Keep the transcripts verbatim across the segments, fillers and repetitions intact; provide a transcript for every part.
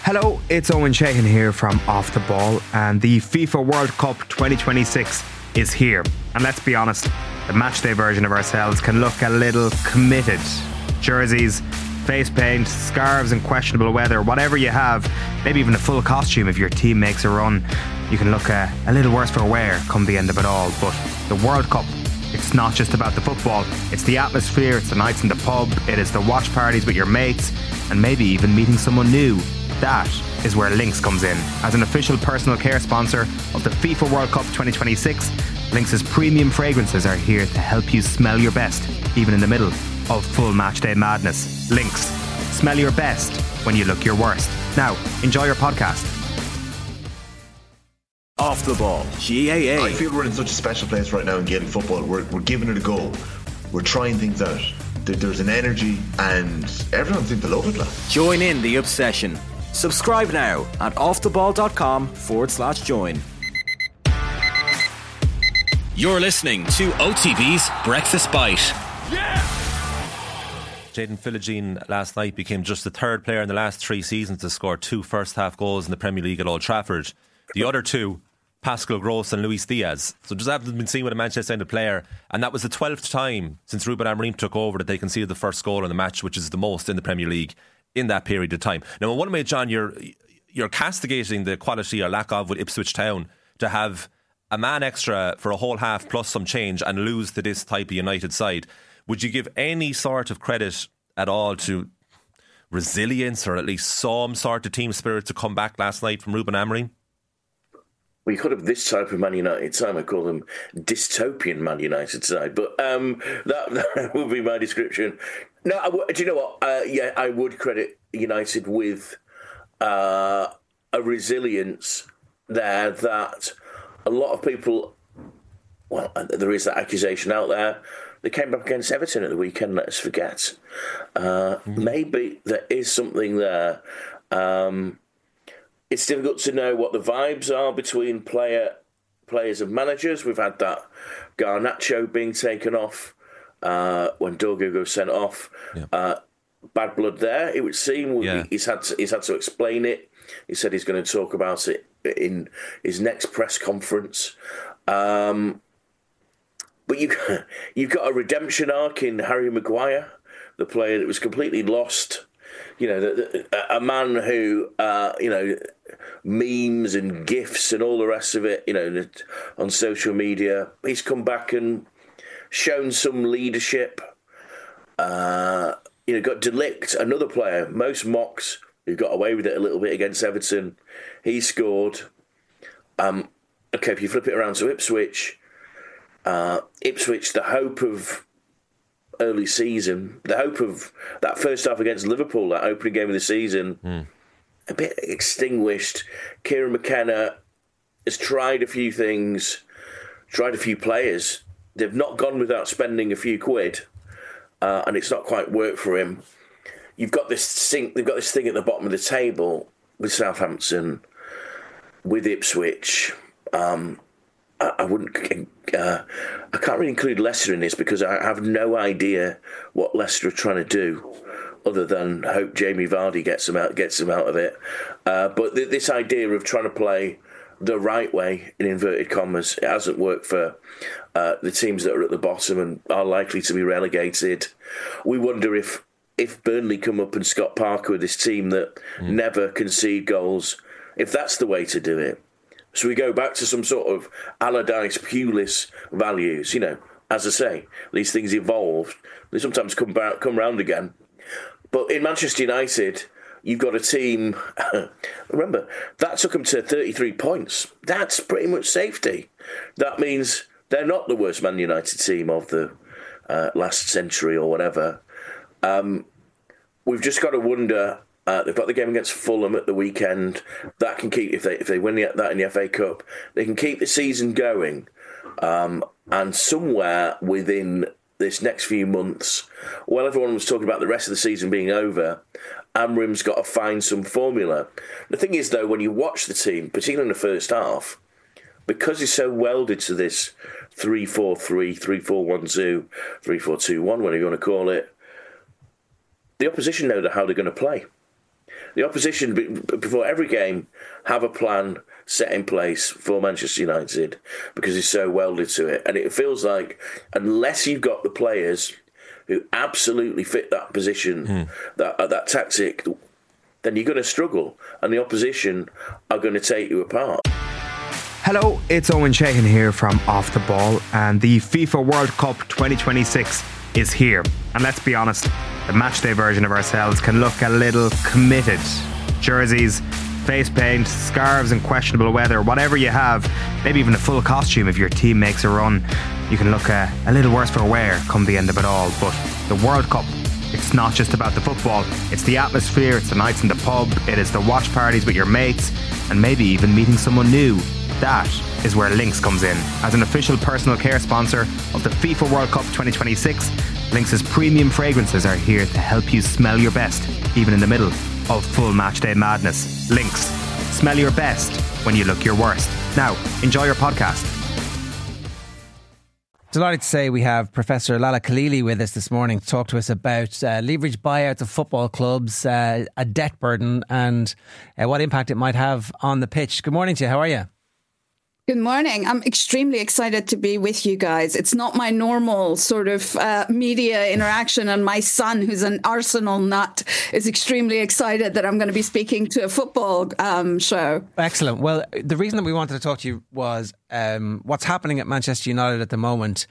Hello, it's Owen Sheehan here from Off the Ball, and the FIFA World Cup twenty twenty-six is here. And let's be honest, the matchday version of ourselves can look a little committed. Jerseys, face paint, scarves and questionable weather, whatever you have, maybe even a full costume if your team makes a run, you can look a, a little worse for wear come the end of it all. But the World Cup, it's not just about the football, it's the atmosphere, it's the nights in the pub, it is the watch parties with your mates, and maybe even meeting someone new. That is where Lynx comes in. As an official personal care sponsor of the FIFA World Cup twenty twenty-six, Lynx's premium fragrances are here to help you smell your best, even in the middle of full matchday madness. Lynx, smell your best when you look your worst. Now, enjoy your podcast. Off the Ball, G A A. I feel we're in such a special place right now in Gaelic football. We're, we're giving it a go. We're trying things out. There's an energy and everyone seems to love it. Like. Join in the obsession. Subscribe now at offtheball.com forward slash join. You're listening to O T B's Breakfast Bite. Yeah! Jayden Philogene last night became just the third player in the last three seasons to score two first half goals in the Premier League at Old Trafford. The other two, Pascal Gross and Luis Diaz. So just haven't been seen with a Manchester United player, and that was the twelfth time since Ruben Amorim took over that they conceded the first goal in the match, which is the most in the Premier League in that period of time. Now, in one way, John, you're you're castigating the quality or lack of with Ipswich Town to have a man extra for a whole half plus some change and lose to this type of United side. Would you give any sort of credit at all to resilience or at least some sort of team spirit to come back last night from Ruben Amorim? We could have this type of Man United side. I call them dystopian Man United side, but um, that, that would be my description. No, I w- do you know what? Uh, yeah, I would credit United with uh, a resilience there that a lot of people. Well, there is that accusation out there. They came back against Everton at the weekend. Let us forget. Uh, mm-hmm. Maybe there is something there. Um, It's difficult to know what the vibes are between player, players and managers. We've had that Garnacho being taken off uh, when Dorgo goes sent off. Yeah. Uh, bad blood there, it would seem. Yeah. He's had to, he's had to explain it. He said he's going to talk about it in his next press conference. Um, but you, you've got a redemption arc in Harry Maguire, the player that was completely lost. You know, the, the, a man who, uh, you know, memes and GIFs and all the rest of it, you know, on social media. He's come back and shown some leadership. Uh, you know, got De Ligt, another player, most mocks, who got away with it a little bit against Everton. He scored. Um, okay, if you flip it around to Ipswich, uh, Ipswich, the hope of early season, the hope of that first half against Liverpool, that opening game of the season, mm. a bit extinguished. Kieran McKenna has tried a few things, tried a few players. They've not gone without spending a few quid, uh, and it's not quite worked for him. You've got this thing, they've got this thing at the bottom of the table with Southampton, with Ipswich. Um, I wouldn't. Uh, I can't really include Leicester in this because I have no idea what Leicester are trying to do, other than hope Jamie Vardy gets them out, gets them out of it. Uh, but th- this idea of trying to play the right way, in inverted commas, it hasn't worked for uh, the teams that are at the bottom and are likely to be relegated. We wonder if if Burnley come up and Scott Parker with this team that mm. never concede goals, if that's the way to do it. So we go back to some sort of Allardyce Pulis values, you know. As I say, these things evolve. They sometimes come back, come round again. But in Manchester United, you've got a team. Remember, that took them to thirty-three points. That's pretty much safety. That means they're not the worst Man United team of the uh, last century or whatever. Um, we've just got to wonder. Uh, they've got the game against Fulham at the weekend. That can keep, if they if they win the, that in the F A Cup, they can keep the season going. Um, and somewhere within this next few months, while everyone was talking about the rest of the season being over, Amorim's got to find some formula. The thing is, though, when you watch the team, particularly in the first half, because he's so welded to this three four three, three four one two, three four two one, whatever you want to call it, the opposition know how they're going to play. the opposition, before every game, have a plan set in place for Manchester United because it's so welded to it. And it feels like unless you've got the players who absolutely fit that position, mm. that uh, that tactic, then you're going to struggle, and the opposition are going to take you apart. Hello, it's Owen Sheehan here from Off the Ball, and the FIFA World Cup twenty twenty-six is here. And let's be honest, the matchday version of ourselves can look a little committed. Jerseys, face paint, scarves and questionable weather, whatever you have, maybe even a full costume if your team makes a run, you can look a, a little worse for wear come the end of it all. But the World Cup, it's not just about the football, it's the atmosphere, it's the nights in the pub, it is the watch parties with your mates, and maybe even meeting someone new. That is where Lynx comes in. As an official personal care sponsor of the FIFA World Cup twenty twenty-six, Lynx's premium fragrances are here to help you smell your best, even in the middle of full matchday madness. Lynx, smell your best when you look your worst. Now, enjoy your podcast. Delighted to say we have Professor Lala Khalili with us this morning to talk to us about uh, leverage buyouts of football clubs, uh, a debt burden, and uh, what impact it might have on the pitch. Good morning to you. How are you? Good morning. I'm extremely excited to be with you guys. It's not my normal sort of uh, media interaction, and my son, who's an Arsenal nut, is extremely excited that I'm going to be speaking to a football um, show. Excellent. Well, the reason that we wanted to talk to you was um, what's happening at Manchester United at the moment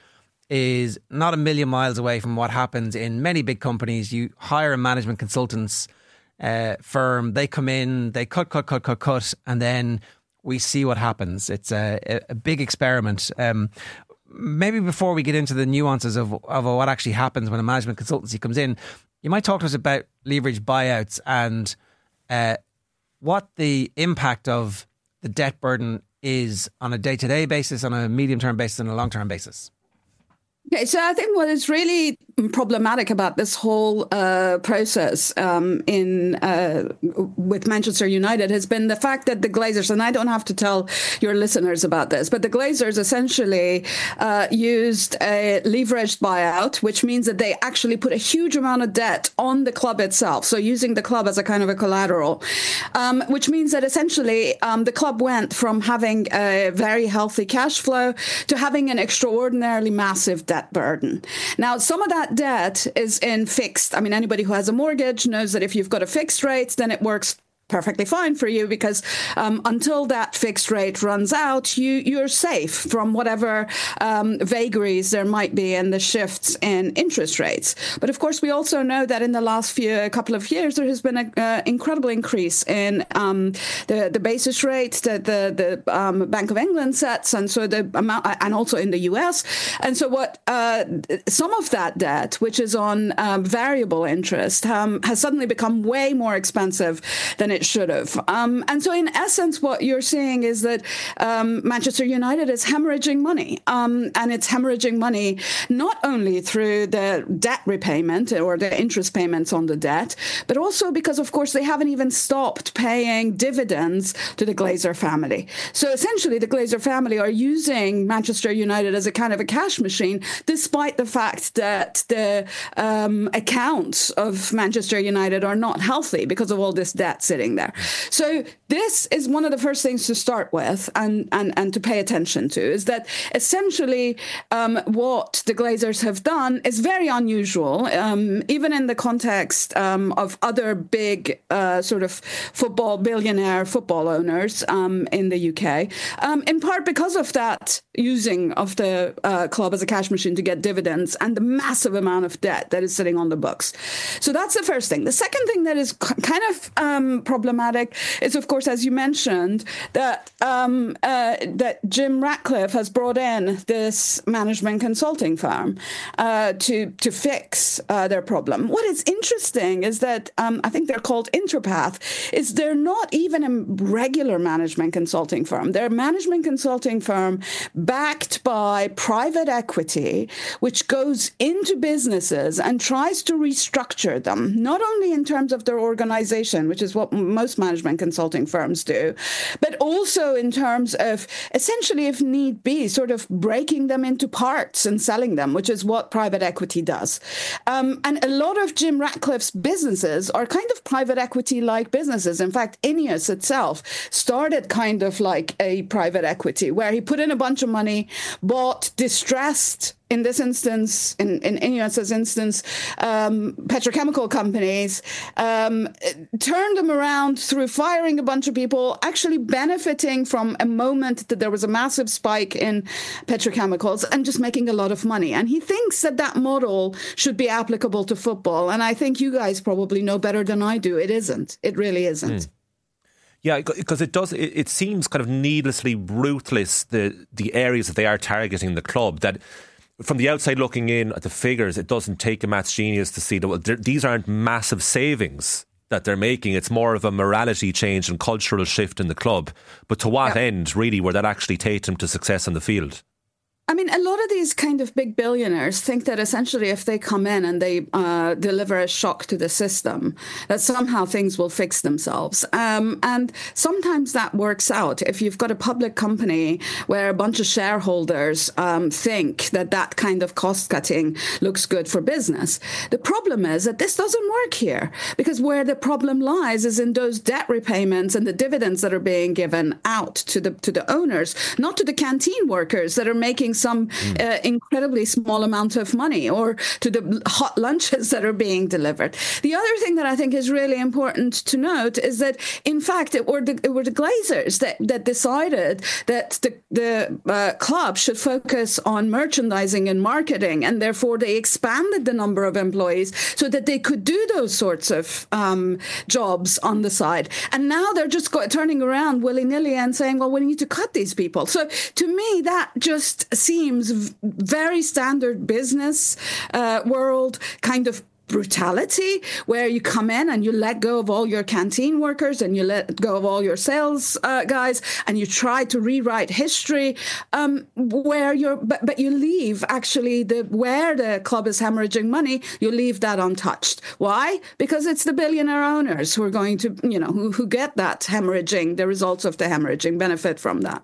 is not a million miles away from what happens in many big companies. You hire a management consultants uh, firm, they come in, they cut, cut, cut, cut, cut, and then we see what happens. It's a, a big experiment. Um, maybe before we get into the nuances of, of what actually happens when a management consultancy comes in, you might talk to us about leverage buyouts and uh, what the impact of the debt burden is on a day-to-day basis, on a medium-term basis, and a long-term basis. Okay, so I think what is really problematic about this whole uh, process um, in uh, with Manchester United has been the fact that the Glazers, and I don't have to tell your listeners about this, but the Glazers essentially uh, used a leveraged buyout, which means that they actually put a huge amount of debt on the club itself. So using the club as a kind of a collateral, um, which means that essentially um, the club went from having a very healthy cash flow to having an extraordinarily massive debt burden. Now, some of that debt is in fixed. I mean, anybody who has a mortgage knows that if you've got a fixed rate, then it works perfectly fine for you because um, until that fixed rate runs out, you, you're safe from whatever um, vagaries there might be in the shifts in interest rates. But of course, we also know that in the last few a couple of years, there has been an uh, incredible increase in um, the, the basis rate that the, the um, Bank of England sets, and so the amount, and also in the U S. And so what uh, some of that debt, which is on um, variable interest, um, has suddenly become way more expensive than it should have. Um, and so in essence, what you're seeing is that um, Manchester United is hemorrhaging money. Um, and it's hemorrhaging money not only through the debt repayment or the interest payments on the debt, but also because, of course, they haven't even stopped paying dividends to the Glazer family. So essentially, the Glazer family are using Manchester United as a kind of a cash machine, despite the fact that the um, accounts of Manchester United are not healthy because of all this debt sitting there. So this is one of the first things to start with and, and, and to pay attention to, is that essentially um, what the Glazers have done is very unusual, um, even in the context um, of other big uh, sort of football, billionaire football owners um, in the U K, um, in part because of that using of the uh, club as a cash machine to get dividends and the massive amount of debt that is sitting on the books. So that's the first thing. The second thing that is kind of um, problematic is, of course, as you mentioned, that um, uh, that Jim Ratcliffe has brought in this management consulting firm uh, to to fix uh, their problem. What is interesting is that um, I think they're called Interpath. Is they're not even a regular management consulting firm. They're a management consulting firm backed by private equity, which goes into businesses and tries to restructure them, not only in terms of their organization, which is what most management consulting firms do, but also in terms of essentially, if need be, sort of breaking them into parts and selling them, which is what private equity does. Um, and a lot of Jim Ratcliffe's businesses are kind of private equity-like businesses. In fact, Ineos itself started kind of like a private equity, where he put in a bunch of money, bought distressed, in this instance, in, in Ineos's instance, um, petrochemical companies, um, turned them around through firing a bunch of people, actually benefiting from a moment that there was a massive spike in petrochemicals and just making a lot of money. And he thinks that that model should be applicable to football. And I think you guys probably know better than I do. It isn't. It really isn't. Mm. Yeah, because it does. It, it seems kind of needlessly ruthless, the the areas that they are targeting the club, that from the outside looking in at the figures, it doesn't take a maths genius to see that well, these aren't massive savings that they're making. It's more of a morality change and cultural shift in the club. But to what yeah. end, really, where that actually take them to success on the field? I mean, a lot of these kind of big billionaires think that essentially if they come in and they uh, deliver a shock to the system, that somehow things will fix themselves. Um, and sometimes that works out. If you've got a public company where a bunch of shareholders um, think that that kind of cost cutting looks good for business. The problem is that this doesn't work here, because where the problem lies is in those debt repayments and the dividends that are being given out to the to the owners, not to the canteen workers that are making some mm. uh, incredibly small amount of money, or to the hot lunches that are being delivered. The other thing that I think is really important to note is that, in fact, it were the, it were the Glazers that, that decided that the, the uh, club should focus on merchandising and marketing, and therefore they expanded the number of employees so that they could do those sorts of um, jobs on the side. And now they're just go- turning around willy-nilly and saying, well, we need to cut these people. So to me, that just seems very standard business uh, world kind of brutality, where you come in and you let go of all your canteen workers and you let go of all your sales uh, guys, and you try to rewrite history, um, where you're, but, but you leave actually the where the club is hemorrhaging money, you leave that untouched. Why? Because it's the billionaire owners who are going to, you know, who, who get that hemorrhaging, the results of the hemorrhaging benefit from that.